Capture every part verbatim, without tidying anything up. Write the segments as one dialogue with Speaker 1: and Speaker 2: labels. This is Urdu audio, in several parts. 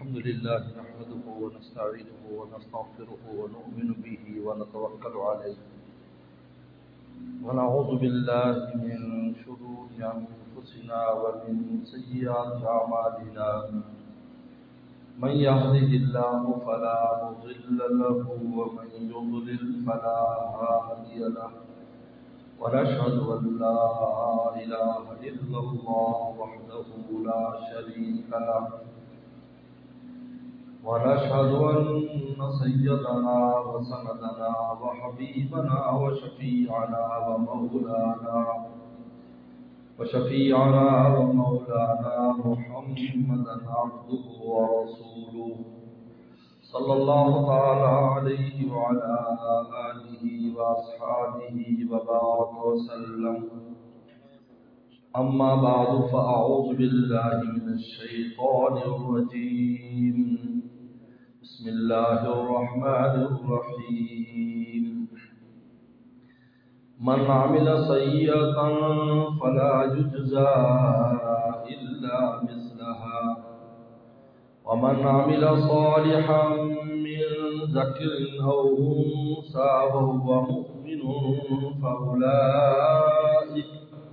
Speaker 1: الحمد لله نحمده ونستعينه ونستغفره ونؤمن به ونتوكل عليه ونعوذ بالله من شرور أنفسنا ومن سيئات أعمالنا من يهده الله فلا مضل له ومن يضلل فلا هادي له ونشهد أن لا إله إلا الله وحده لا شريك له ونشهد أن سيدنا وسندنا وحبيبنا وشفيعنا ومولانا وشفيعنا ومولانا محمدا عبده ورسوله صلى الله تعالى عليه وعلى آله وأصحابه وبارك وسلم. أما بعد فأعوذ بالله من الشيطان الرجيم. بسم الله الرحمن الرحيم. من عمل سيئة فلا يجزى إلا مثلها ومن عمل صالحا من ذكر أو أنثى وهو مؤمن فأولئك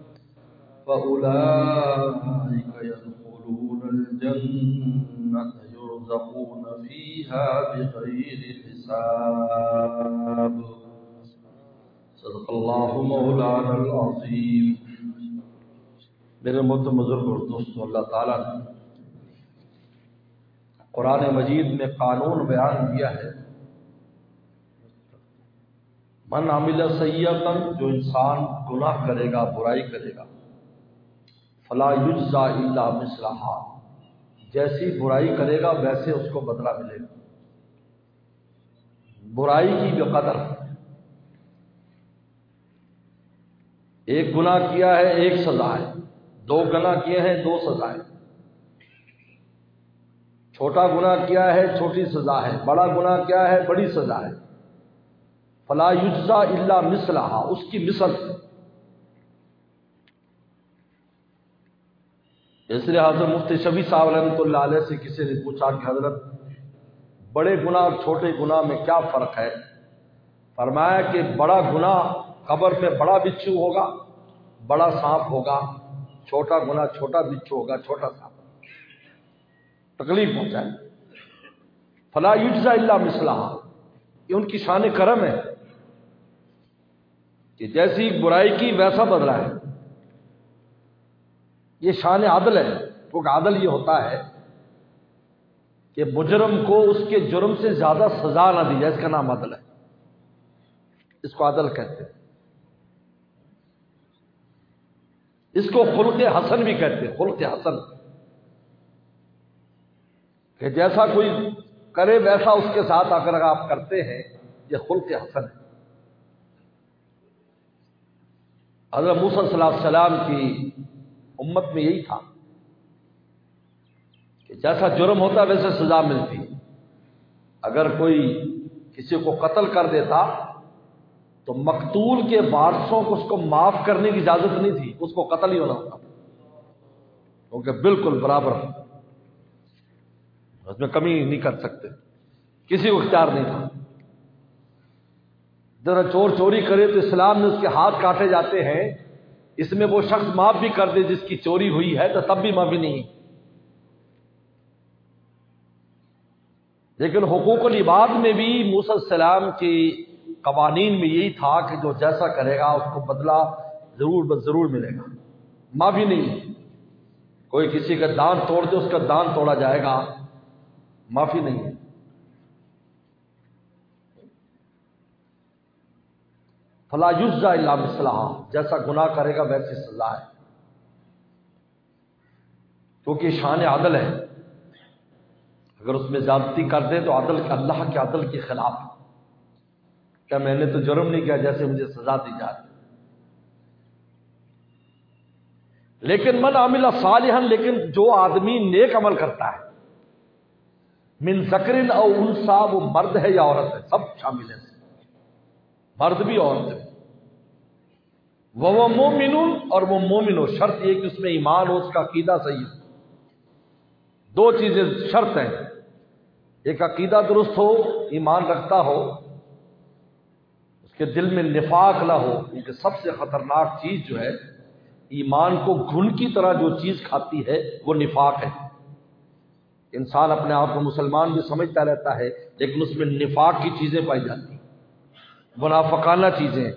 Speaker 1: فأولئك يدخلون الجنة يرزقون فيها بغير حساب. صدق اللہ مولانا العظیم. میرے محترم بزرگ اور دوستو، اللہ تعالیٰ نے قرآن مجید میں قانون بیان کیا ہے، من عمل سیئۃ، جو انسان گناہ کرے گا، برائی کرے گا، فلا یجزا الا مثلہا، جیسی برائی کرے گا ویسے اس کو بدلہ ملے گا. برائی کی بقدر، ایک گناہ کیا ہے ایک سزا ہے، دو گناہ کیے ہیں دو سزائیں، چھوٹا گناہ کیا ہے چھوٹی سزا ہے، بڑا گناہ کیا ہے بڑی سزا ہے. فلا یجزا الا مثلہا، اس کی مثل. اس لیے حضرت مفتی شفیع صاحب رحمۃ اللہ علیہ سے کسی نے پوچھا کہ حضرت بڑے گناہ اور چھوٹے گناہ میں کیا فرق ہے؟ فرمایا کہ بڑا گناہ قبر پہ بڑا بچھو ہوگا، بڑا سانپ ہوگا، چھوٹا گناہ چھوٹا بچھو ہوگا، چھوٹا سانپ، تکلیف پہنچائے. فلا یجزا الا مثلہا، یہ ان کی شان کرم ہے کہ جیسی برائی کی ویسا بدلہ ہے. یہ شان عدل ہے، کیونکہ عدل یہ ہوتا ہے کہ مجرم کو اس کے جرم سے زیادہ سزا نہ دی جائے، اس کا نام عدل ہے، اس کو عدل کہتے ہیں. اس کو خلق حسن بھی کہتے ہیں، خلق حسن، کہ جیسا کوئی کرے ویسا اس کے ساتھ اگر آپ کرتے ہیں، یہ خلق حسن ہے. حضرت موسیٰ صلی اللہ علیہ وسلم کی امت میں یہی تھا کہ جیسا جرم ہوتا ویسے سزا ملتی. اگر کوئی کسی کو قتل کر دیتا تو مقتول کے وارثوں کو اس کو معاف کرنے کی اجازت نہیں تھی، اس کو قتل ہی ہونا ہوتا، کیونکہ بالکل برابر، اس میں کمی نہیں کر سکتے، کسی کو اختیار نہیں تھا. ذرا چور چوری کرے تو اسلام نے اس کے ہاتھ کاٹے جاتے ہیں، اس میں وہ شخص معاف بھی کر دے جس کی چوری ہوئی ہے تو تب بھی معافی نہیں. لیکن حقوق العباد میں بھی موسیٰ علیہ السلام کی قوانین میں یہی تھا کہ جو جیسا کرے گا اس کو بدلہ ضرور بس ضرور ملے گا، معافی نہیں. کوئی کسی کا دان توڑ دے اس کا دان توڑا جائے گا، معافی نہیں ہے. فلا یجزا الا مثلہا، جیسا گناہ کرے گا ویسی سزا ہے، کیونکہ شان عدل ہے. اگر اس میں زیادتی کر دیں تو عدل اللہ کے عدل کے خلاف، کیا میں نے تو جرم نہیں کیا جیسے مجھے سزا دی جائے. لیکن من عمل صالحا، لیکن جو آدمی نیک عمل کرتا ہے، من ذکر او انثی، وہ مرد ہے یا عورت ہے، سب شامل ہیں، مرد بھی عورت بھی. وہ مومن، اور وہ مومن ہو، شرط یہ کہ اس میں ایمان ہو، اس کا عقیدہ صحیح ہو. دو چیزیں شرط ہیں، ایک عقیدہ درست ہو، ایمان رکھتا ہو، اس کے دل میں نفاق نہ ہو، کیونکہ سب سے خطرناک چیز جو ہے ایمان کو گھن کی طرح جو چیز کھاتی ہے وہ نفاق ہے۔ انسان اپنے آپ کو مسلمان بھی سمجھتا رہتا ہے لیکن اس میں نفاق کی چیزیں پائی جاتی ہیں، منافقانہ چیزیں،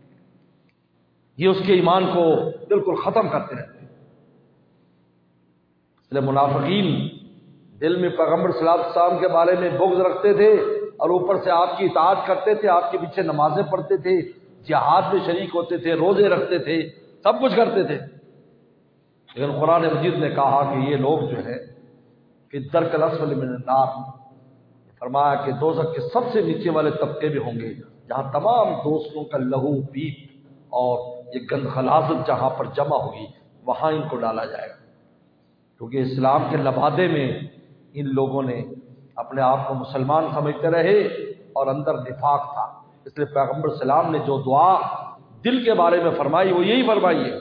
Speaker 1: یہ اس کے ایمان کو بالکل ختم کرتے رہتے ہیں۔ اس لیے منافقین دل میں پیغمبر صلی اللہ علیہ وسلم کے بارے میں بغض رکھتے تھے اور اوپر سے آپ کی اطاعت کرتے تھے، آپ کے پیچھے نمازیں پڑھتے تھے، جہاد میں شریک ہوتے تھے، روزے رکھتے تھے، سب کچھ کرتے تھے، لیکن قرآن مجید نے کہا کہ یہ لوگ جو ہے کہ درک الاسفل من النار، فرمایا کہ دوزخ کے سب سے نیچے والے طبقے بھی ہوں گے جہاں تمام دوستوں کا لہو پیپ اور یہ گند خلاصت جہاں پر جمع ہوگی وہاں ان کو ڈالا جائے گا، کیونکہ اسلام کے لبادے میں ان لوگوں نے اپنے آپ کو مسلمان سمجھتے رہے اور اندر نفاق تھا۔ اس لیے پیغمبر السلام نے جو دعا دل کے بارے میں فرمائی وہ یہی فرمائی ہے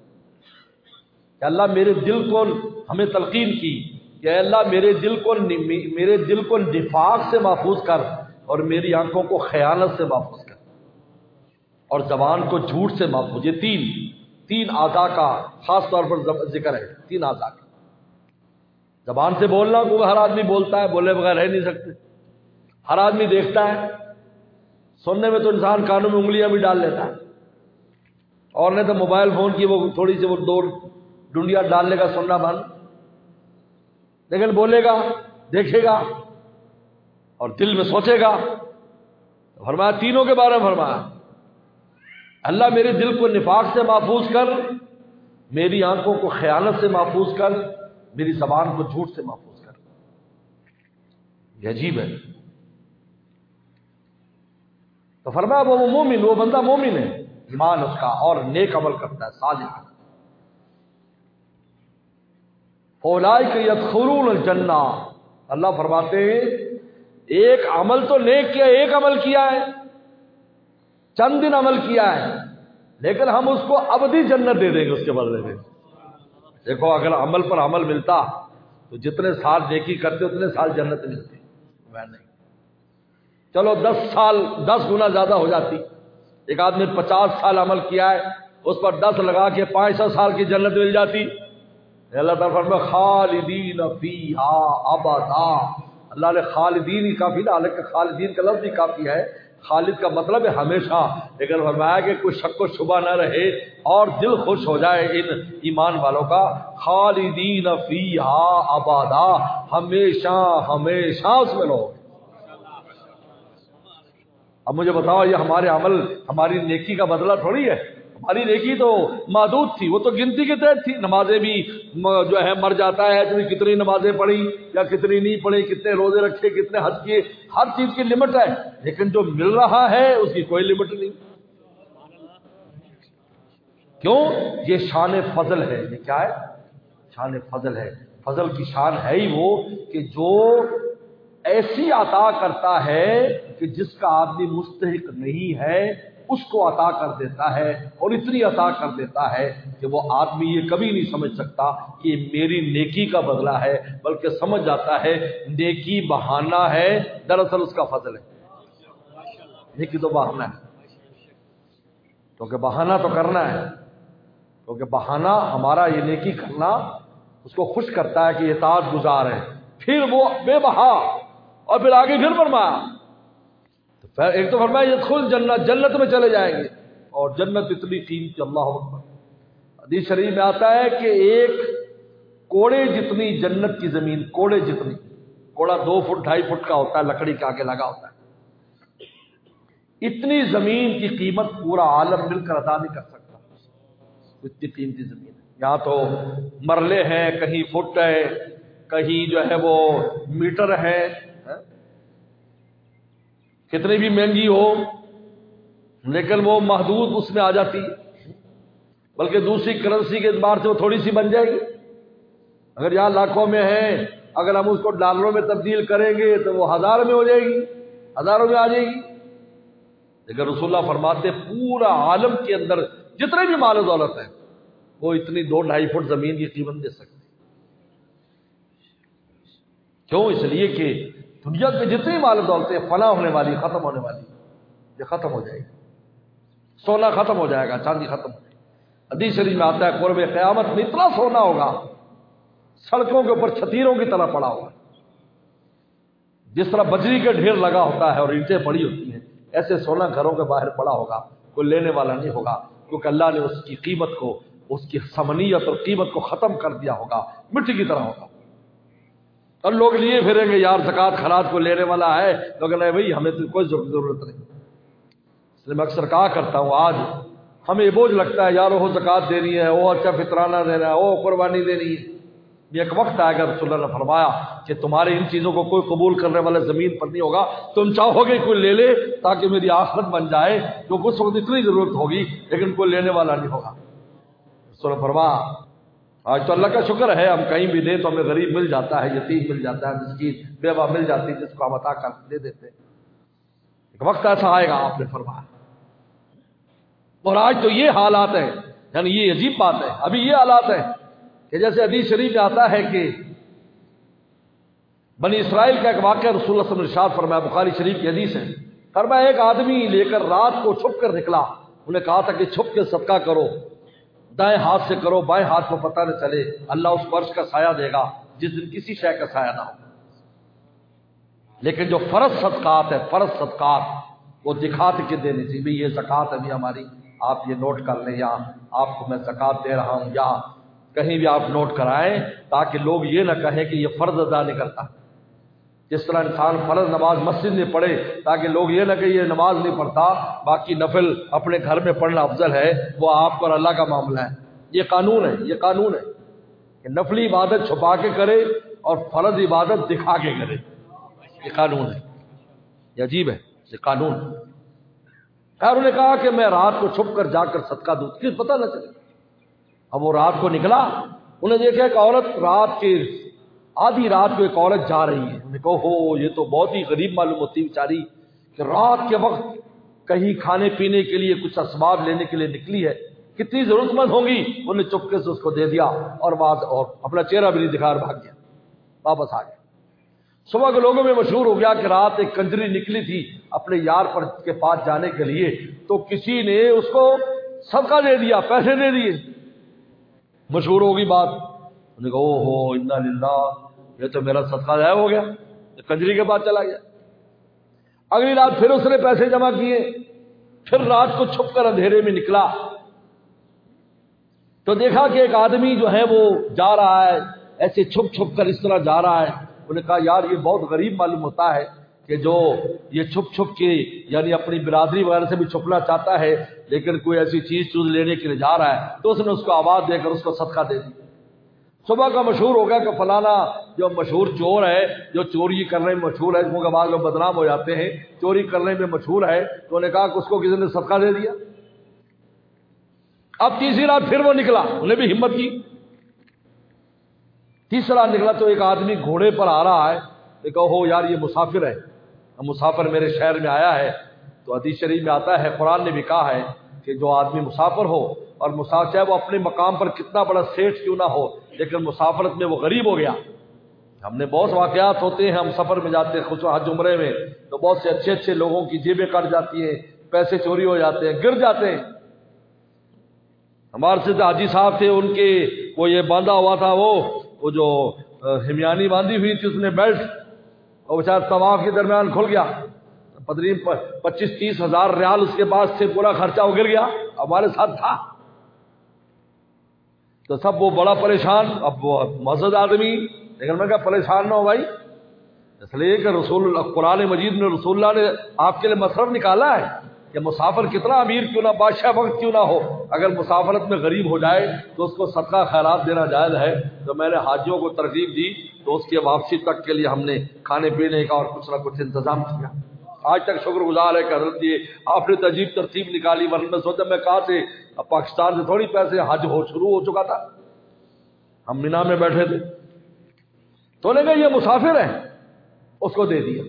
Speaker 1: کہ اللہ میرے دل کو ہمیں تلقین کی کہ اے اللہ میرے دل کو میرے دل کو نفاق سے محفوظ کر اور میری آنکھوں کو خیانت سے محفوظ کر اور زبان کو جھوٹ سے محفوظ۔ یہ تین تین اعضاء کا خاص طور پر ذکر ہے، تین اعضاء کا۔ زبان سے بولنا کو ہر آدمی بولتا ہے، بولے بغیر رہ نہیں سکتے، ہر آدمی دیکھتا ہے، سننے میں تو انسان کانوں میں انگلیاں بھی ڈال لیتا ہے، اور نہیں تو موبائل فون کی وہ تھوڑی سی وہ دو ڈنڈیاں ڈالنے کا سننا بند، لیکن بولے گا، دیکھے گا اور دل میں سوچے گا۔ فرمایا تینوں کے بارے میں فرمایا اللہ میرے دل کو نفاق سے محفوظ کر، میری آنکھوں کو خیانت سے محفوظ کر، میری زبان کو جھوٹ سے محفوظ کر۔ یہ عجیب ہے۔ تو فرمایا وہ مومن، وہ بندہ مومن ہے، ایمان اس کا اور نیک عمل کرتا ہے، صالح۔ اولئک یدخلون الجنہ، اللہ فرماتے ہیں ایک عمل تو نیک کیا، ایک عمل کیا ہے، چند دن عمل کیا ہے، لیکن ہم اس کو ابدی جنت دے دیں گے اس کے بدلے میں۔ دیکھو اگر عمل پر عمل ملتا تو جتنے سال نیکی کرتے اتنے سال جنت ملتی، میں نہیں، چلو دس سال دس گنا زیادہ ہو جاتی۔ ایک آدمی پچاس سال عمل کیا ہے، اس پر دس لگا کے پانچ سو سال کی جنت مل جاتی۔ اللہ تعالیٰ فرمایا خالدین فیہا ابدا، اللہ نے خالدین ہی کافی نہ، حالانکہ خالدین کا لفظ بھی کافی ہے، خالد کا مطلب ہے ہمیشہ، لیکن فرمایا کہ کوئی شک و شبہ نہ رہے اور دل خوش ہو جائے ان ایمان والوں کا، خالدین فیہا ابدا، ہمیشہ ہمیشہ اس میں رہو۔ اب مجھے بتاؤ یہ ہمارے عمل ہماری نیکی کا بدلہ تھوڑی ہے، ہماری نیکی تو محدود تھی، وہ تو گنتی کے تحت تھی، نمازیں بھی جو ہے مر جاتا ہے تو کتنی نمازیں پڑھی یا کتنی نہیں پڑھی، کتنے روزے رکھے، کتنے حج کیے، ہر چیز کی لمٹ ہے، لیکن جو مل رہا ہے اس کی کوئی لمٹ نہیں۔ کیوں؟ یہ شان فضل ہے۔ یہ کیا ہے؟ شان فضل ہے۔ فضل کی شان ہے ہی وہ کہ جو ایسی عطا کرتا ہے کہ جس کا آدمی مستحق نہیں ہے اس کو عطا کر دیتا ہے، اور اتنی عطا کر دیتا ہے کہ وہ آدمی یہ کبھی نہیں سمجھ سکتا کہ یہ میری نیکی کا بدلہ ہے، بلکہ سمجھ جاتا ہے نیکی بہانہ ہے، دراصل اس کا فضل ہے۔ نیکی تو بہانہ ہے، کیونکہ بہانہ تو کرنا ہے، کیونکہ بہانہ ہمارا یہ نیکی کرنا اس کو خوش کرتا ہے کہ اطاعت گزار ہے، پھر وہ بے بہا، اور پھر آگے پھر فرمایا، ایک تو فرمایا یدخل جنت، جنت میں چلے جائیں گے، اور جنت اتنی قیمتی، اللہ اکبر۔ حدیث شریف میں آتا ہے کہ ایک کوڑے جتنی جنت کی زمین، کوڑے جتنی، کوڑا دو فٹ ڈھائی فٹ کا ہوتا ہے، لکڑی کے آگے لگا ہوتا ہے، اتنی زمین کی قیمت پورا عالم مل کر ادا نہیں کر سکتا، اتنی قیمتی زمین ہے۔ یہاں تو مرلے ہیں، کہیں فٹ ہے، کہیں جو ہے وہ میٹر ہے، کتنی بھی مہنگی ہو لیکن وہ محدود اس میں آ جاتی ہے، بلکہ دوسری کرنسی کے اعتبار سے وہ تھوڑی سی بن جائے گی۔ اگر یہاں لاکھوں میں ہے، اگر ہم اس کو ڈالروں میں تبدیل کریں گے تو وہ ہزار میں ہو جائے گی، ہزاروں میں آ جائے گی۔ لیکن رسول اللہ فرماتے پورا عالم کے اندر جتنے بھی مال و دولت ہے وہ اتنی دو ڈھائی فٹ زمین کی قیمت دے سکتے۔ کیوں؟ اس لیے کہ دنیا کی جتنی مال دولتیں فنا ہونے والی، ختم ہونے والی، یہ ختم ہو جائے گی. سونا ختم ہو جائے گا، چاندی ختم ہو جائے گی. حدیث شریف میں آتا ہے قرب قیامت میں اتنا سونا ہوگا سڑکوں کے اوپر چھتیروں کی طرح پڑا ہوگا. جس طرح بجری کے ڈھیر لگا ہوتا ہے اور اینٹیں پڑی ہوتی ہیں، ایسے سونا گھروں کے باہر پڑا ہوگا، کوئی لینے والا نہیں ہوگا، کیونکہ اللہ نے اس کی قیمت کو، اس کی ثمنیت اور قیمت کو ختم کر دیا ہوگا، مٹی کی طرح ہوگا. اور لوگ لیے پھریں گے یار زکوٰۃ خراج کو لینے والا ہے، لوگ نہیں بھائی ہمیں تو کوئی ضرورت نہیں. اس لیے میں اکثر کہا کرتا ہوں آج ہمیں یہ بوجھ لگتا ہے یار وہ زکوٰۃ دینی ہے، وہ اچھا فطرانہ دینا ہے، وہ قربانی دینی ہے. یہ ایک وقت آئے گا، رسول اللہ نے فرمایا کہ تمہارے ان چیزوں کو کوئی قبول کرنے والا زمین پر نہیں ہوگا. تم چاہو گے کوئی لے لے تاکہ میری آخرت بن جائے، جو اس وقت اتنی ضرورت ہوگی لیکن کوئی لینے والا نہیں ہوگا. رسول اللہ فرمایا آج تو اللہ کا شکر ہے ہم کہیں بھی دیں تو ہمیں غریب مل جاتا ہے، یتیم مل جاتا ہے، مسکین بیوہ مل جاتی ہے، جس کو ہم عطا کر دے دیتے. ایک وقت ایسا آئے گا آپ نے فرمایا. اور آج تو یہ حالات ہیں، یعنی یہ عجیب بات ہے، ابھی یہ حالات ہیں کہ جیسے حدیث شریف میں آتا ہے کہ بنی اسرائیل کا ایک واقعہ رسول اللہ صلی اللہ علیہ وسلم نے ارشاد فرمایا، بخاری شریف کی حدیث ہے. فرمایا ایک آدمی لے کر رات کو چھپ کر نکلا. انہیں کہا تھا کہ چھپ کے صدقہ کرو، دائیں ہاتھ سے کرو، بائیں ہاتھ کو پتہ نہ چلے، اللہ اس فرش کا سایہ دے گا جس دن کسی شے کا سایہ نہ ہو. لیکن جو فرض صدقات ہے، فرض صدقات وہ دکھاتے کے دینے چاہیے. بھئی یہ زکوٰۃ ابھی ہماری، آپ یہ نوٹ کر لیں، یا آپ کو میں زکوٰۃ دے رہا ہوں، یا کہیں بھی آپ نوٹ کرائیں تاکہ لوگ یہ نہ کہیں کہ یہ فرض ادا نہیں کرتا. جس طرح انسان فرض نماز مسجد میں پڑھے تاکہ لوگ یہ نہ کہ یہ نماز نہیں پڑھتا، باقی نفل اپنے گھر میں پڑھنا افضل ہے، وہ آپ اور اللہ کا معاملہ ہے. یہ قانون ہے، یہ قانون ہے کہ نفلی عبادت چھپا کے کرے اور فرض عبادت دکھا کے کرے. یہ قانون ہے، یہ عجیب ہے، یہ قانون. خیر انہوں نے کہا کہ میں رات کو چھپ کر جا کر صدقہ دوں، کس پتہ نہ چلے. اب وہ رات کو نکلا، انہیں دیکھا ایک عورت رات کے آدھی رات کو ایک عورت جا رہی ہے. انہوں نے کہا ہو یہ تو بہت ہی غریب معلوم ہوتی بیچاری کہ رات کے وقت کہیں کھانے پینے کے لیے کچھ اسباب لینے کے لیے نکلی ہے، کتنی ضرورت مند ہوگی. انہوں نے چپکے سے اس کو دے دیا اور بعد اور اپنا چہرہ بھی نہیں دکھا اور بھاگ گیا، واپس آ گیا. صبح کے لوگوں میں مشہور ہو گیا کہ رات ایک کنجری نکلی تھی اپنے یار پر کے پاس جانے کے لیے، تو کسی نے اس کو صدقہ دے دیا، پیسے دے دیے. مشہور ہوگی بات. انہوں نے کہا او ہو انا للہ، یہ تو میرا صدقہ ضائع ہو گیا، کنجری کے پاس چلا گیا. اگلی رات پھر اس نے پیسے جمع کیے، پھر رات کو چھپ کر اندھیرے میں نکلا تو دیکھا کہ ایک آدمی جو ہے وہ جا رہا ہے ایسے چھپ چھپ کر اس طرح جا رہا ہے. انہوں نے کہا یار یہ بہت غریب معلوم ہوتا ہے کہ جو یہ چھپ چھپ کے یعنی اپنی برادری وغیرہ سے بھی چھپنا چاہتا ہے لیکن کوئی ایسی چیز چوز لینے کے لیے جا رہا ہے. تو اس نے اس کو آواز دے کر اس کو صدقہ دے دی. صبح کا مشہور ہو گیا کہ فلانا جو مشہور چور ہے، جو چوری کرنے میں مشہور ہے، کیونکہ بعض لوگ بدنام ہو جاتے ہیں، چوری کرنے میں مشہور ہے، تو انہوں نے کہا کہ اس کو کسی نے صدقہ دے دیا. اب تیسری رات پھر وہ نکلا، انہیں بھی ہمت کی. تیسرا نکلا تو ایک آدمی گھوڑے پر آ رہا ہے. دیکھو ہو یار یہ مسافر ہے، مسافر میرے شہر میں آیا ہے. تو حدیث شریف میں آتا ہے، قرآن نے بھی کہا ہے کہ جو آدمی مسافر ہو اور مسافر چاہے وہ اپنے مقام پر کتنا بڑا سیٹھ کیوں نہ ہو لیکن مسافرت میں وہ غریب ہو گیا. ہم نے بہت واقعات ہوتے ہیں، ہم سفر میں جاتے ہیں خصوصا حج عمرے میں، تو بہت سے اچھے اچھے لوگوں کی جیبیں کٹ جاتی ہیں، پیسے چوری ہو جاتے ہیں، گر جاتے ہیں. ہمارے سے حاجی صاحب تھے، ان کے وہ یہ باندھا ہوا تھا، وہ وہ جو ہمیانی باندھی ہوئی تھی اس نے بیلٹ، اور بیچارہ طواف کے درمیان کھل گیا، تقریباً پچیس تیس ہزار ریال اس کے پاس سے پورا خرچہ وہ گر گیا، ہمارے ساتھ تھا. تو سب وہ بڑا پریشان. اب وہ مسجد آدمی، لیکن میں کہا پریشان نہ ہو بھائی، اس لیے کہ رسول اللہ قرآن مجید میں رسول اللہ نے آپ کے لیے مصرف نکالا ہے کہ مسافر کتنا امیر کیوں نہ، بادشاہ وقت کیوں نہ ہو، اگر مسافرت میں غریب ہو جائے تو اس کو صدقہ خیرات دینا جائز ہے. تو میں نے حاجیوں کو ترغیب دی تو اس کی واپسی تک کے لیے ہم نے کھانے پینے کا اور کچھ نہ کچھ انتظام کیا. آج تک شکر گزار ہے کہ حضرت یہ آپ نے عجیب ترتیب نکالی، ورنہ میں سوچا میں کہاں سے، اب پاکستان سے تھوڑی پیسے، حج ہو شروع ہو چکا تھا، ہم مینا میں بیٹھے تھے. تو نے کہا یہ مسافر ہے، اس کو دے دیا.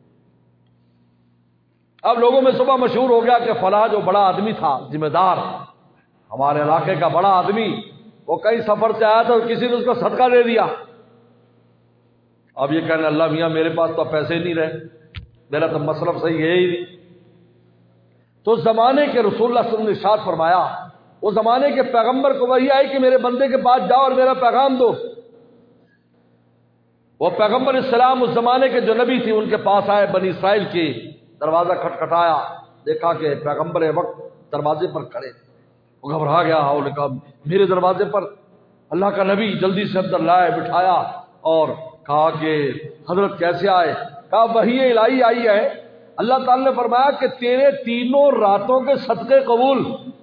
Speaker 1: اب لوگوں میں صبح مشہور ہو گیا کہ فلاں جو بڑا آدمی تھا، ذمہ دار ہمارے علاقے کا بڑا آدمی، وہ کئی سفر سے آیا تھا، کسی نے اس کو صدقہ دے دیا. اب یہ کہنے اللہ میاں میرے پاس تو پیسے نہیں رہے، میرا تو مصرف صحیح ہے ہی نہیں۔ تو زمانے کے رسول اللہ صلی اللہ علیہ وسلم نے ارشاد فرمایا، وہ زمانے کے پیغمبر کو وحی آئی کہ میرے بندے کے پاس جاؤ اور میرا پیغام دو۔ وہ پیغمبر اسلام اس زمانے کے جو نبی تھے ان کے پاس آئے، بنی اسرائیل کے، دروازہ کھٹکھٹایا، دیکھا کہ پیغمبر وقت دروازے پر کھڑے، وہ گھبرا گیا، اور نے کہا میرے دروازے پر اللہ کا نبی، جلدی سے اندر لائے، بٹھایا اور کہا کہ حضرت کیسے آئے؟ کہا وحی الہی آئی ہے، اللہ تعالی نے فرمایا کہ تیرے تینوں راتوں کے صدقے قبول،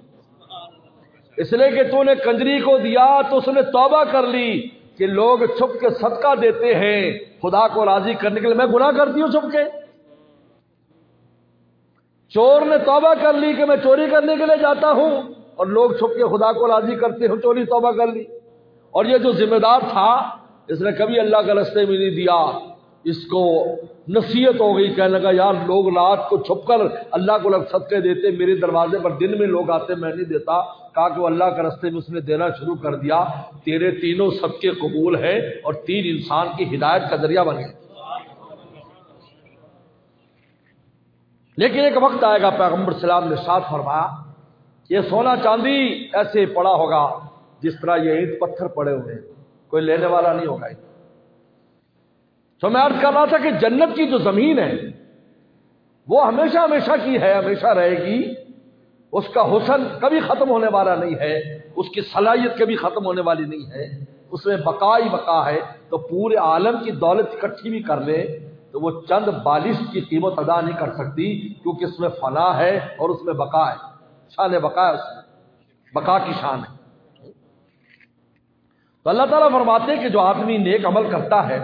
Speaker 1: اس لیے کہ تو نے کنجری کو دیا تو اس نے توبہ کر لی کہ لوگ چھپ کے صدقہ دیتے ہیں خدا کو راضی کرنے کے لیے، میں گناہ کرتی ہوں چھپ کے۔ چور نے توبہ کر لی کہ میں چوری کرنے کے لیے جاتا ہوں اور لوگ چھپ کے خدا کو راضی کرتے ہیں، چوری توبہ کر لی۔ اور یہ جو ذمہ دار تھا اس نے کبھی اللہ کے راستے میں نہیں دیا، اس کو نصیحت ہو گئی، کہنے لگا یار لوگ رات کو چھپ کر اللہ کو لگ صدقے دیتے، میرے دروازے پر دن میں لوگ آتے میں نہیں دیتا۔ کہا کہ وہ اللہ کے راستے میں اس نے دینا شروع کر دیا، تیرے تینوں صدقے قبول ہیں اور تین انسان کی ہدایت کا ذریعہ بن گئے۔ لیکن ایک وقت آئے گا، پیغمبر السلام نے ارشاد فرمایا یہ سونا چاندی ایسے پڑا ہوگا جس طرح یہ اینٹ پتھر پڑے ہوئے ہیں، کوئی لینے والا نہیں ہوگا۔ تو میں عرض کر رہا تھا کہ جنت کی جو زمین ہے وہ ہمیشہ ہمیشہ کی ہے، ہمیشہ رہے گی، اس کا حسن کبھی ختم ہونے والا نہیں ہے، اس کی صلاحیت کبھی ختم ہونے والی نہیں ہے، اس میں بقا ہی بقا ہے۔ تو پورے عالم کی دولت اکٹھی بھی کر لے تو وہ چند بالش کی قیمت ادا نہیں کر سکتی، کیونکہ اس میں فنا ہے اور اس میں بقا ہے، شان بقا ہے، اس میں بقا کی شان ہے۔ تو اللہ تعالیٰ فرماتے ہیں کہ جو آدمی نیک عمل کرتا ہے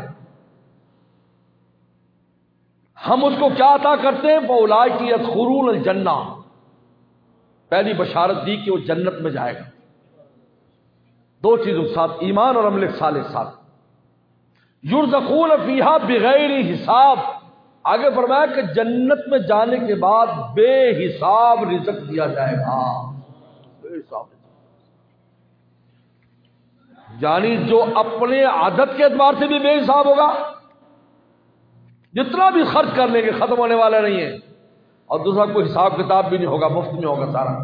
Speaker 1: ہم اس کو کیا عطا کرتے ہیں؟ فَأُولَٰئِکَ يَدْخُلُونَ الْجَنَّةَ، پہلی بشارت دی کہ وہ جنت میں جائے گا، دو چیزوں کے ساتھ، ایمان اور عمل صالح ساتھ۔ يُرْزَقُونَ فِيهَا بِغَيْرِ حساب، آگے فرمایا کہ جنت میں جانے کے بعد بے حساب رزق دیا جائے گا، بے حساب، یعنی جو اپنے عادت کے اعتبار سے بھی بے حساب ہوگا، جتنا بھی خرچ کر لیں گے ختم ہونے والا نہیں ہے، اور دوسرا کوئی حساب کتاب بھی نہیں ہوگا، مفت میں ہوگا، سارا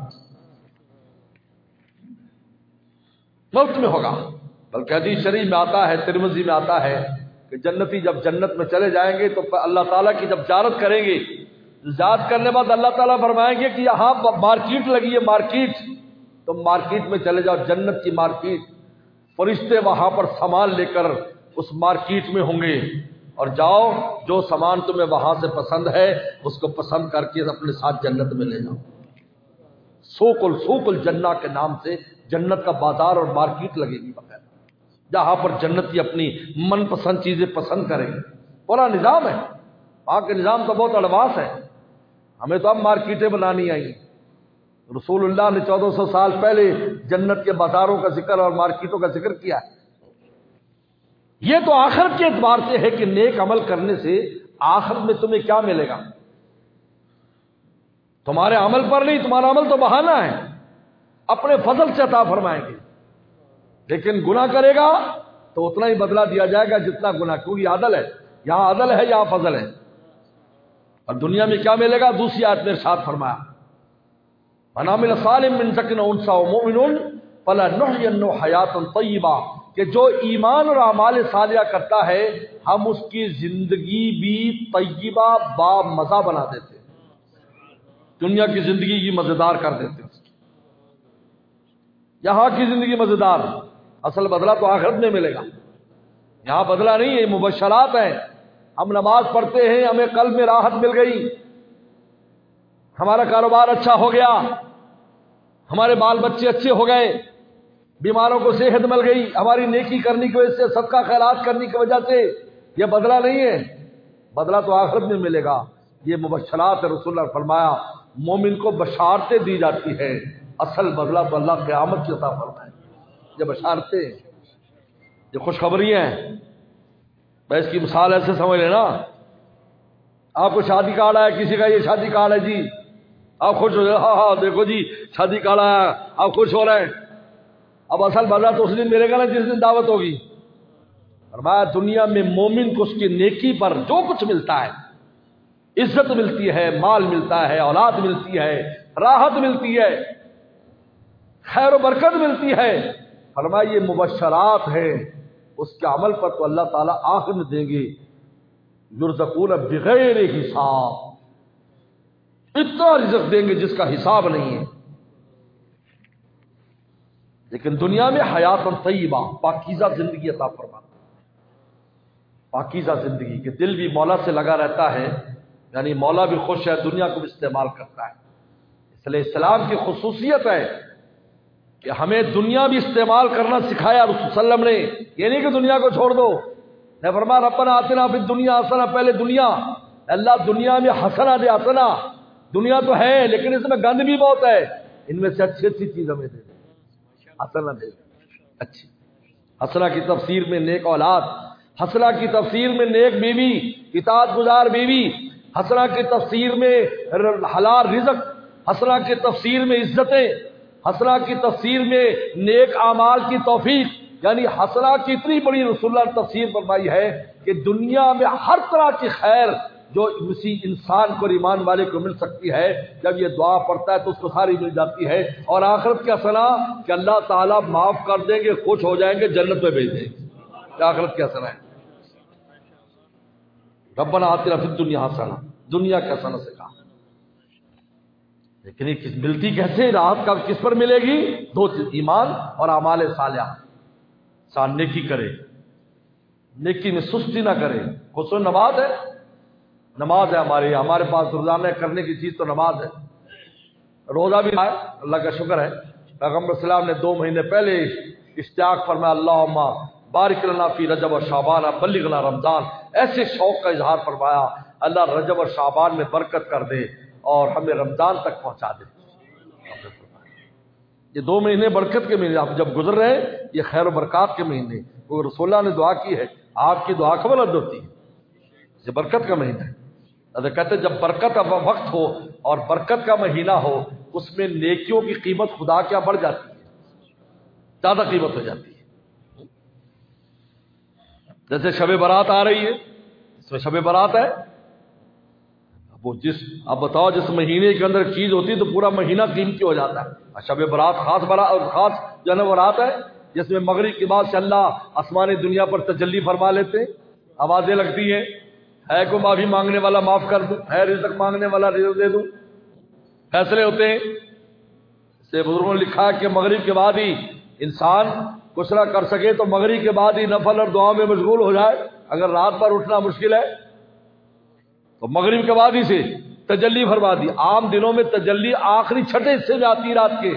Speaker 1: مفت میں ہوگا۔ بلکہ حدیث شریف میں آتا ہے، ترمذی میں آتا ہے کہ جنتی جب جنت میں چلے جائیں گے تو اللہ تعالیٰ کی جب زیارت کریں گے، زیارت کرنے بعد اللہ تعالیٰ فرمائیں گے کہ یہاں مارکیٹ لگی ہے، مارکیٹ، تم مارکیٹ میں چلے جاؤ، جنت کی مارکیٹ، فرشتے وہاں پر سامان لے کر اس مارکیٹ میں ہوں گے، اور جاؤ جو سامان تمہیں وہاں سے پسند ہے اس کو پسند کر کے اپنے ساتھ جنت میں لے جاؤ۔ سوق السوق الجنہ کے نام سے جنت کا بازار اور مارکیٹ لگے گی باقاعدہ، جہاں پر جنتی اپنی من پسند چیزیں پسند کریں گے۔ پورا نظام ہے، وہاں کے نظام تو بہت ایڈوانس ہے، ہمیں تو اب مارکیٹیں بنانی آئی۔ رسول اللہ نے چودہ سو سال پہلے جنت کے بازاروں کا ذکر اور مارکیٹوں کا ذکر کیا ہے۔ یہ تو آخرت کے اعتبار سے ہے کہ نیک عمل کرنے سے آخرت میں تمہیں کیا ملے گا، تمہارے عمل پر نہیں، تمہارا عمل تو بہانہ ہے، اپنے فضل سے عطا فرمائیں گے، لیکن گناہ کرے گا تو اتنا ہی بدلہ دیا جائے گا جتنا گناہ، کیونکہ عدل ہے، یہاں عدل ہے، یہاں فضل ہے۔ اور دنیا میں کیا ملے گا؟ دوسری آیت میں ارشاد فرمایا مَنْ عَمِلَ صَالِحًا مِنْ ذَكَرٍ أَوْ أُنثَىٰ وَهُوَ مُؤْمِنٌ فَلَنُحْيِيَنَّهُ حَيَاةً طَيِّبَةً، کہ جو ایمان اور اعمال صالحہ کرتا ہے ہم اس کی زندگی بھی طیبہ با مزہ بنا دیتے ہیں، دنیا کی زندگی کی مزیدار کر دیتے ہیں، یہاں کی زندگی مزیدار، اصل بدلہ تو آخرت میں ملے گا، یہاں بدلہ نہیں ہے، مبشرات ہیں۔ ہم نماز پڑھتے ہیں، ہمیں قلب میں راحت مل گئی، ہمارا کاروبار اچھا ہو گیا، ہمارے بال بچے اچھے ہو گئے، بیماروں کو صحت مل گئی، ہماری نیکی کرنے کی وجہ سے، صدقہ خیرات کرنے کی وجہ سے، یہ بدلہ نہیں ہے، بدلہ تو آخرت میں ملے گا۔ یہ مبشرات رسول اللہ نے فرمایا مومن کو بشارتیں دی جاتی ہے، اصل بدلہ تو اللہ قیامت کی عطا فرمائے۔ یہ بشارتیں، یہ خوشخبری ہیں، میں اس کی مثال ایسے سمجھ لینا، آپ کو شادی کارڈ آیا، کسی کا یہ شادی کارڈ ہے جی، آپ خوش ہو جائے، ہاں ہاں دیکھو جی شادی کارڈ آیا، آپ خوش ہو رہے ہیں، اب اصل بدلہ تو اس دن ملے گا نا جس دن دعوت ہوگی، فرمایا دنیا میں مومن کو اس کی نیکی پر جو کچھ ملتا ہے، عزت ملتی ہے، مال ملتا ہے، اولاد ملتی ہے، راحت ملتی ہے، خیر و برکت ملتی ہے، فرمایا یہ مبشرات ہیں، اس کے عمل پر تو اللہ تعالیٰ آخر میں دیں گے، یرزقون بغیر حساب، اتنا رزق دیں گے جس کا حساب نہیں ہے۔ لیکن دنیا میں حیات طیبہ، پاکیزہ زندگی عطا فرماتا، پاکیزہ زندگی کہ دل بھی مولا سے لگا رہتا ہے، یعنی مولا بھی خوش ہے، دنیا کو بھی استعمال کرتا ہے۔ اس لیے اسلام کی خصوصیت ہے کہ ہمیں دنیا بھی استعمال کرنا سکھایا رسول صلی اللہ علیہ وسلم نے، یہ نہیں کہ دنیا کو چھوڑ دو۔ نے فرمایا ربنا آتنا فی الدنیا حسنہ، پہلے دنیا، اللہ دنیا میں حسنہ دے، حسنہ دنیا تو ہے لیکن اس میں گند بھی بہت ہے، ان میں سے اچھی اچھی چیز ہمیں دے دے، حسنہ دے دے اچھی۔ حسنہ کی تفسیر میں نیک اولاد، حسنہ کی تفسیر میں نیک بیوی، اطاعت گزار بیوی، حسنہ کی تفسیر میں حلال رزق، حسنہ کی تفسیر میں عزتیں، حسنہ کی تفسیر میں نیک اعمال کی توفیق، یعنی حسنہ کی اتنی بڑی رسول اللہ نے تفسیر فرمائی ہے کہ دنیا میں ہر طرح کی خیر جو اسی انسان کو، ایمان والے کو مل سکتی ہے، جب یہ دعا پڑھتا ہے تو اس کو ساری مل جاتی ہے۔ اور آخرت کی حسنہ کہ اللہ تعالیٰ معاف کر دیں گے، خوش ہو جائیں گے، جنت میں بھیج دیں گے، آخرت کی حسنہ ہے۔ ربنا آتنا فی الدنیا حسنہ، دنیا کے حسنہ سے کہا، لیکن یہ ملتی کیسے؟ راحت کا کس پر ملے گی؟ دو چیز، ایمان اور اعمال صالحہ۔ انسان نیکی کرے، نیکی میں سستی نہ کرے، خصوصاً نماز ہے، نماز ہے ہماری، ہمارے پاس روزانہ کرنے کی چیز تو نماز ہے، روزہ بھی ہے، اللہ کا شکر ہے۔ پیغمبر صلی اللہ علیہ وسلم نے دو مہینے پہلے اشتیاق فرمایا اللہم بارک لنا فی رجب و شعبان بلغنا رمضان، ایسے شوق کا اظہار فرمایا اللہ رجب اور شعبان میں برکت کر دے اور ہمیں رمضان تک پہنچا دے۔ یہ دو مہینے برکت کے مہینے آپ جب گزر رہے ہیں، یہ خیر و برکات کے مہینے، وہ رسول اللہ نے دعا کی ہے، آپ کی دعا قبول ہوتی ہے، یہ برکت کا مہینہ ہے۔ اللہ کہتے ہیں جب برکت کا وقت ہو اور برکت کا مہینہ ہو، اس میں نیکیوں کی قیمت خدا کیا بڑھ جاتی ہے، زیادہ قیمت ہو جاتی ہے۔ جیسے شب برات آ رہی ہے، اس میں شب برات ہے، وہ جس اب بتاؤ جس مہینے کے اندر چیز ہوتی ہے تو پورا مہینہ قیمتی ہو جاتا ہے۔ شب برات خاص برات اور خاص جو ہے برات ہے جس میں مغرب کے بعد سے اللہ آسمانی دنیا پر تجلی فرما لیتے ہیں، آوازیں لگتی ہیں، ہے کو معافی مانگنے والا معاف کر دوں، ہے رزق مانگنے والا رزق دے دوں، فیصلے ہوتے ہیں۔ سے بزرگوں نے لکھا ہے کہ مغرب کے بعد ہی انسان کچھ نہ کر سکے تو مغرب کے بعد ہی نفل اور دعا میں مشغول ہو جائے، اگر رات بھر اٹھنا مشکل ہے تو مغرب کے بعد ہی سے تجلی فرما دی۔ عام دنوں میں تجلی آخری چھٹے حصے میں آتی، رات کے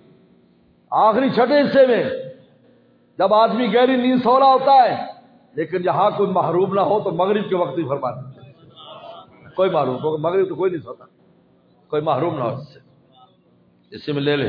Speaker 1: آخری چھٹے حصے میں، جب آدمی گہری نیند سو رہا ہوتا ہے، لیکن جہاں کوئی محروم نہ ہو تو مغرب کے وقت ہی فرما دی۔ کوئی محروم ہو، مغرب تو کوئی نہیں سوتا، کوئی محروم نہ ہو اس سے، اسی میں لے لے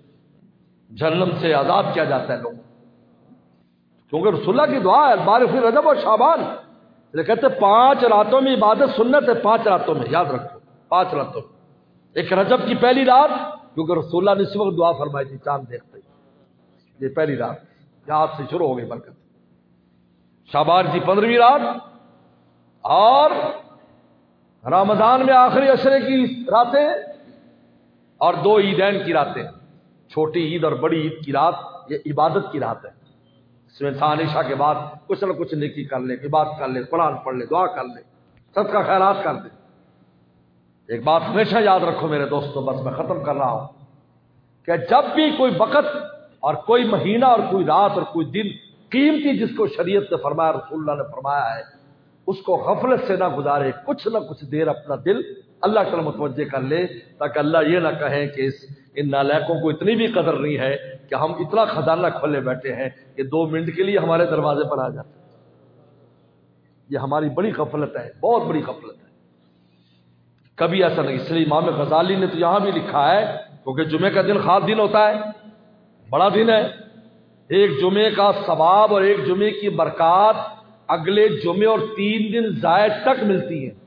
Speaker 1: جہنم سے آزاد کیا جاتا ہے لوگ، کیونکہ رسول اللہ کی دعا ہے بارک فی رجب اور شعبان، کہتے ہیں پانچ راتوں میں عبادت سنت ہے، پانچ راتوں میں، یاد رکھو پانچ راتوں میں۔ ایک رجب کی پہلی رات، کیونکہ رسول اللہ نے اس وقت دعا فرمائی تھی چاند دیکھتے ہی، یہ پہلی رات یہاں سے شروع ہو گئی برکت۔ شعبان کی پندرہویں رات اور رمضان میں آخری عشرے کی راتیں اور دو عیدین کی راتیں، چھوٹی عید اور بڑی عید کی رات، یہ عبادت کی رات ہے۔ اس میں انسان عشاء کے بعد کچھ نہ کچھ نیکی کر لے، عبادت کر لے، قرآن پڑھ لے، دعا کر لے، صدقہ خیرات کر دے۔ ایک بات ہمیشہ یاد رکھو میرے دوستو، بس میں ختم کر رہا ہوں، کہ جب بھی کوئی وقت اور کوئی مہینہ اور کوئی رات اور کوئی دن قیمتی جس کو شریعت نے فرمایا، رسول اللہ نے فرمایا ہے، اس کو غفلت سے نہ گزارے، کچھ نہ کچھ دیر اپنا دل اللہ کی طرف متوجہ کر لے، تاکہ اللہ یہ نہ کہیں کہ اس ان نالائقوں کو اتنی بھی قدر نہیں ہے کہ ہم اتنا خزانہ کھولے بیٹھے ہیں کہ دو منٹ کے لیے ہمارے دروازے پر آ جاتے ہیں۔ یہ ہماری بڑی غفلت ہے، بہت بڑی غفلت ہے، کبھی ایسا نہیں۔ اس لیے امام غزالی نے تو یہاں بھی لکھا ہے، کیونکہ جمعے کا دن خاص دن ہوتا ہے، بڑا دن ہے، ایک جمعے کا ثواب اور ایک جمعے کی برکات اگلے جمعے اور تین دن زائد تک ملتی ہیں۔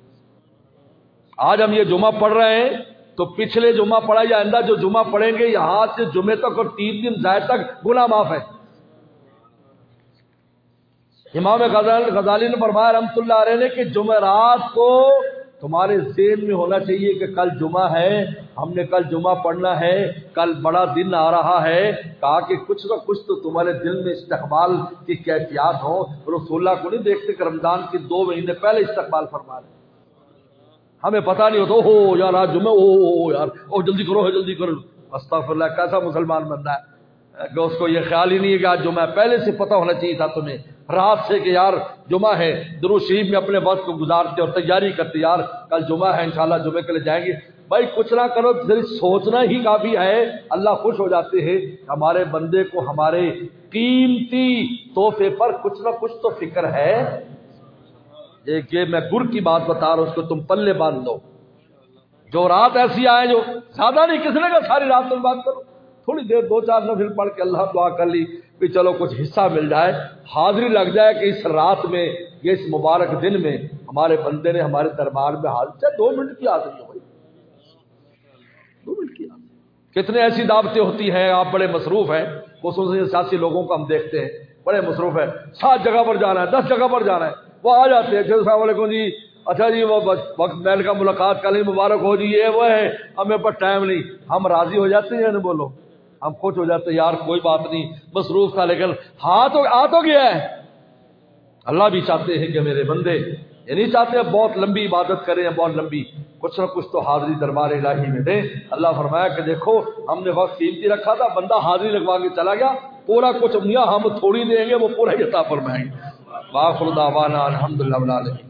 Speaker 1: آج ہم یہ جمعہ پڑھ رہے ہیں تو پچھلے جمعہ پڑھا یا آئندہ جو جمعہ پڑھیں گے، یہاں سے جمعے تک اور تین دن زائد تک گناہ معاف ہے۔ امام غزالی نے فرمایا رحمۃ اللہ علیہ نے کہ جمعرات کو تمہارے ذہن میں ہونا چاہیے کہ کل جمعہ ہے، ہم نے کل جمعہ پڑھنا ہے، کل بڑا دن آ رہا ہے، کہا کہ کچھ نہ کچھ تو تمہارے دل میں استقبال کی کیفیات ہو۔ رسول اللہ کو نہیں دیکھتے کہ رمضان کے دو مہینے پہلے استقبال فرما رہے، ہمیں پتہ نہیں ہوتا ہو یار آج جمعہ، او یار او جلدی کرو جلدی کرو، استغفر اللہ، کیسا مسلمان بندہ ہے کہ اس کو یہ خیال ہی نہیں ہے کہ آج جمعہ ہے۔ پہلے سے پتہ ہونا چاہیے تھا تمہیں رات سے کہ یار جمعہ ہے، درود شریف میں اپنے وقت کو گزارتے اور تیاری کرتے، یار کل جمعہ ہے انشاءاللہ جمعے کے لیے جائیں گے۔ بھائی کچھ نہ کرو، صرف سوچنا ہی کافی ہے، اللہ خوش ہو جاتے ہیں۔ ہمارے بندے کو ہمارے قیمتی تحفے پر کچھ نہ کچھ تو فکر ہے۔ ایک یہ میں گر کی بات بتا رہا ہوں، اس کو تم پلے باندھ دو۔ جو رات ایسی آئے جو زیادہ نہیں، کس نے کہا ساری رات تم بات کرو، تھوڑی دیر دو چار نفل پڑھ کے اللہ دعا کر لی کہ چلو کچھ حصہ مل جائے، حاضری لگ جائے کہ اس رات میں یہ اس مبارک دن میں ہمارے بندے نے ہمارے دربار میں حاضر، چاہے دو منٹ کی حاضری ہو، دو منٹ کی حاضری۔ کتنے ایسی دعوتیں ہوتی ہیں، آپ بڑے مصروف ہیں، خصوصاً سیاسی لوگوں کو ہم دیکھتے ہیں بڑے مصروف ہیں، سات جگہ پر جانا ہے، دس جگہ پر جانا ہے، وہ آ جاتے ہیں، السلام علیکم جی، اچھا جی وہ وقت میل کا ملاقات کل ہی مبارک ہو جی، یہ وہ ہے، ہمیں پر ٹائم نہیں۔ ہم راضی ہو جاتے ہیں یا نہیں بولو، ہم خوش ہو جاتے ہیں، یار کوئی بات نہیں مصروف تھا لیکن ہاں تو آ تو گیا ہے۔ اللہ بھی چاہتے ہیں کہ میرے بندے یہ نہیں چاہتے بہت لمبی عبادت کریں، بہت لمبی، کچھ نہ کچھ تو حاضری دربار الہی میں دیں۔ اللہ فرمایا کہ دیکھو ہم نے وقت قیمتی رکھا تھا، بندہ حاضری لگوا کے چلا گیا، پورا کچھ میاں ہم تھوڑی دیں گے، وہ پورا ہی عطا فرمائیں گے۔ وآخر دعوانا الحمدللہ رب العالمین۔